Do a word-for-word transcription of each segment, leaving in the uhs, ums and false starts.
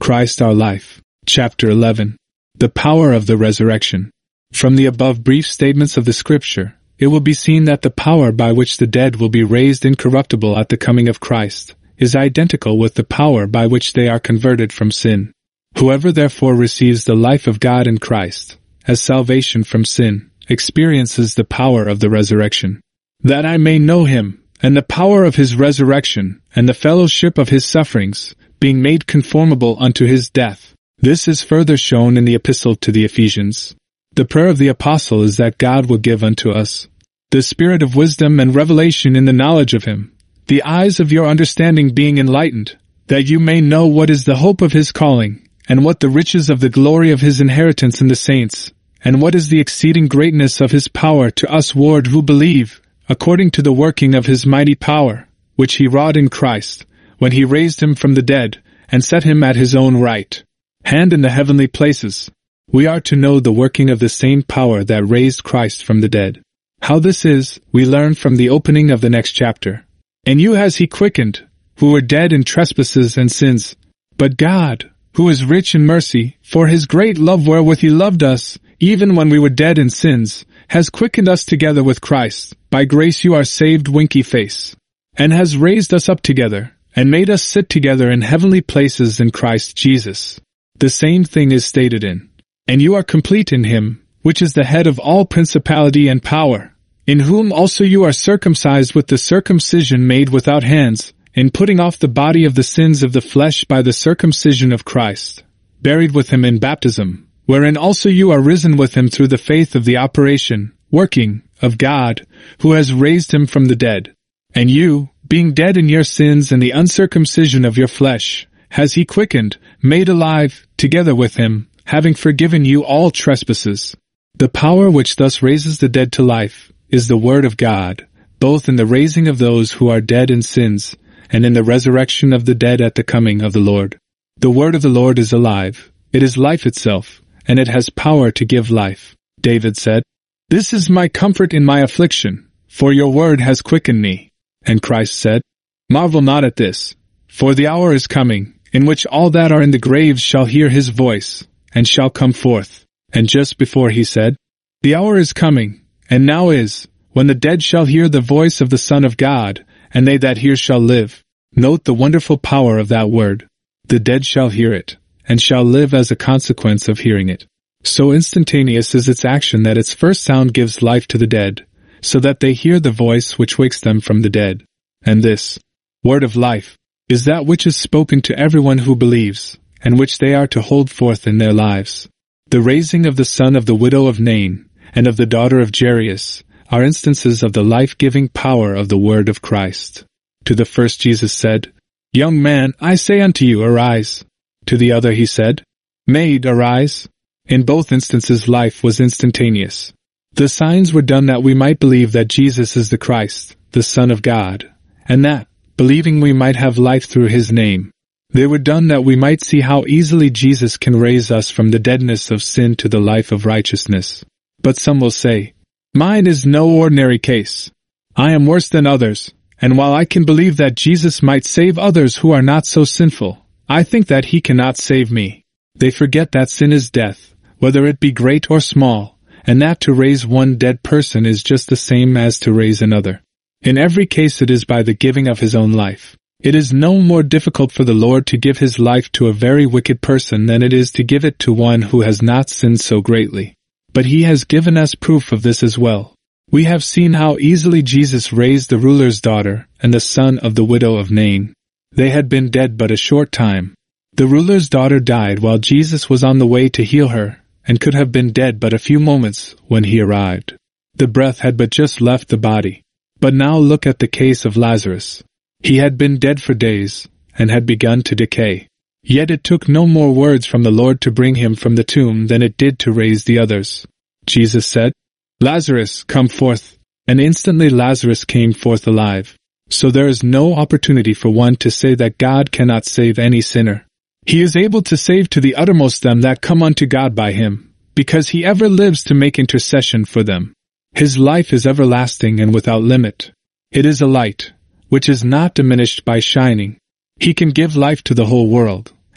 Christ our life. Chapter eleven. The power of the resurrection. From the above brief statements of the Scripture, it will be seen that the power by which the dead will be raised incorruptible at the coming of Christ is identical with the power by which they are converted from sin. Whoever therefore receives the life of God in Christ, as salvation from sin, experiences the power of the resurrection. That I may know him, and the power of his resurrection, and the fellowship of his sufferings, being made conformable unto his death. This is further shown in the Epistle to the Ephesians. The prayer of the Apostle is that God will give unto us the spirit of wisdom and revelation in the knowledge of him, the eyes of your understanding being enlightened, that you may know what is the hope of his calling, and what the riches of the glory of his inheritance in the saints, and what is the exceeding greatness of his power to usward who believe, according to the working of his mighty power, which he wrought in Christ, when he raised him from the dead, and set him at his own right hand in the heavenly places. We are to know the working of the same power that raised Christ from the dead. How this is, we learn from the opening of the next chapter. And you has he quickened, who were dead in trespasses and sins. But God, who is rich in mercy, for his great love wherewith he loved us, even when we were dead in sins, has quickened us together with Christ. By grace you are saved, winky face. And has raised us up together, and made us sit together in heavenly places in Christ Jesus. The same thing is stated in, and you are complete in him, which is the head of all principality and power, in whom also you are circumcised with the circumcision made without hands, in putting off the body of the sins of the flesh by the circumcision of Christ, buried with him in baptism, wherein also you are risen with him through the faith of the operation, working, of God, who has raised him from the dead. And you, being dead in your sins and the uncircumcision of your flesh, has he quickened, made alive, together with him, having forgiven you all trespasses. The power which thus raises the dead to life is the word of God, both in the raising of those who are dead in sins, and in the resurrection of the dead at the coming of the Lord. The word of the Lord is alive, it is life itself, and it has power to give life. David said, "This is my comfort in my affliction, for your word has quickened me." And Christ said, "Marvel not at this, for the hour is coming, in which all that are in the graves shall hear his voice, and shall come forth." And just before he said, "The hour is coming, and now is, when the dead shall hear the voice of the Son of God, and they that hear shall live." Note the wonderful power of that word. The dead shall hear it, and shall live as a consequence of hearing it. So instantaneous is its action that its first sound gives life to the dead, so that they hear the voice which wakes them from the dead. And this word of life is that which is spoken to everyone who believes, and which they are to hold forth in their lives. The raising of the son of the widow of Nain, and of the daughter of Jairus, are instances of the life-giving power of the word of Christ. To the first Jesus said, "Young man, I say unto you, arise." To the other he said, "Maid, arise." In both instances life was instantaneous. The signs were done that we might believe that Jesus is the Christ, the Son of God, and that, believing we might have life through his name. They were done that we might see how easily Jesus can raise us from the deadness of sin to the life of righteousness. But some will say, "Mine is no ordinary case. I am worse than others, and while I can believe that Jesus might save others who are not so sinful, I think that he cannot save me." They forget that sin is death, whether it be great or small, and that to raise one dead person is just the same as to raise another. In every case it is by the giving of his own life. It is no more difficult for the Lord to give his life to a very wicked person than it is to give it to one who has not sinned so greatly. But he has given us proof of this as well. We have seen how easily Jesus raised the ruler's daughter and the son of the widow of Nain. They had been dead but a short time. The ruler's daughter died while Jesus was on the way to heal her, and could have been dead but a few moments when he arrived. The breath had but just left the body. But now look at the case of Lazarus. He had been dead for days, and had begun to decay. Yet it took no more words from the Lord to bring him from the tomb than it did to raise the others. Jesus said, "Lazarus, come forth." And instantly Lazarus came forth alive. So there is no opportunity for one to say that God cannot save any sinner. He is able to save to the uttermost them that come unto God by him, because he ever lives to make intercession for them. His life is everlasting and without limit. It is a light, which is not diminished by shining. He can give life to the whole world,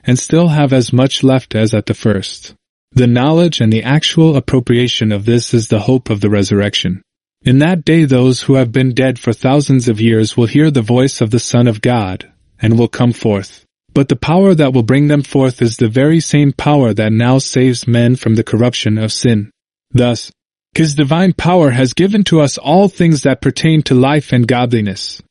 and still have as much left as at the first. The knowledge and the actual appropriation of this is the hope of the resurrection. In that day those who have been dead for thousands of years will hear the voice of the Son of God, and will come forth. But the power that will bring them forth is the very same power that now saves men from the corruption of sin. Thus, His divine power has given to us all things that pertain to life and godliness,